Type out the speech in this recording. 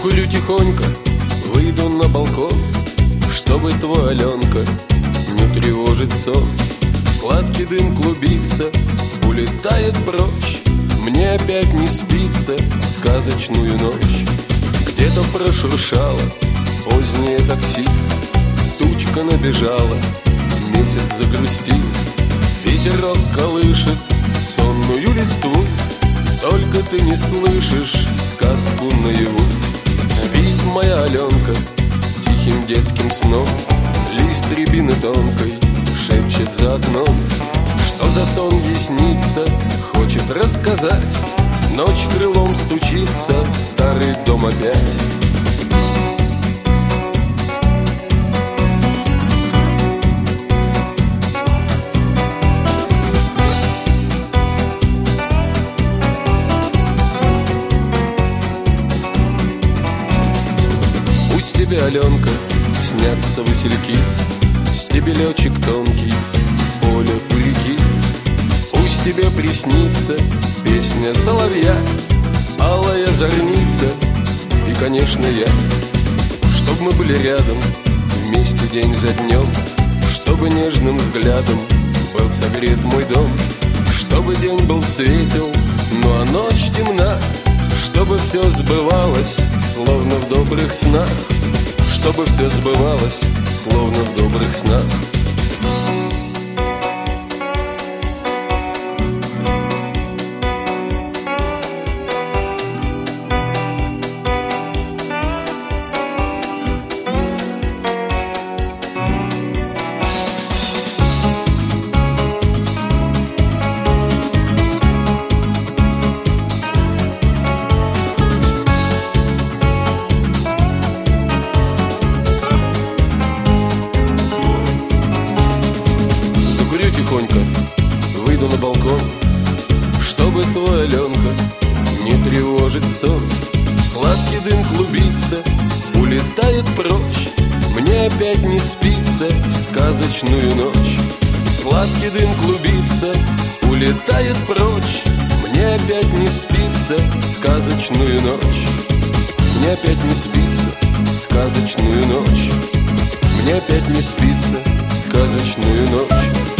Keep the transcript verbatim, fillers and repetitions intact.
Закурю тихонько, выйду на балкон, чтобы твой, Аленка, не тревожить сон. Сладкий дым клубится, улетает прочь, мне опять не спится в сказочную ночь. Где-то прошуршало позднее такси, тучка набежала, месяц загрустил. Ветерок колышет сонную листву, только ты не слышишь сказку наяву. Спит моя Аленка тихим детским сном, лист рябины тонкой шепчет за окном. Что за сон ей снится, хочет рассказать. Ночь крылом стучится в старый дом опять. Пусть тебе, Аленка, снятся васильки, стебелечек тонкий в поле у реки. Пусть тебе приснится песня соловья, алая зорница и, конечно, я. Чтоб мы были рядом вместе день за днем, чтобы нежным взглядом был согрет мой дом. Чтобы день был светел, ну а ночь темна, чтобы все сбывалось, словно в добрых снах. Чтобы все сбывалось, словно в добрых снах. Тихонько выйду на балкон, чтобы твой, Аленка, не тревожить сон. Сладкий дым клубится, улетает прочь, мне опять не спится в сказочную ночь. Сладкий дым клубится, улетает прочь, мне опять не спится в сказочную ночь. Мне опять не спится в сказочную ночь. Мне опять не спится в сказочную ночь.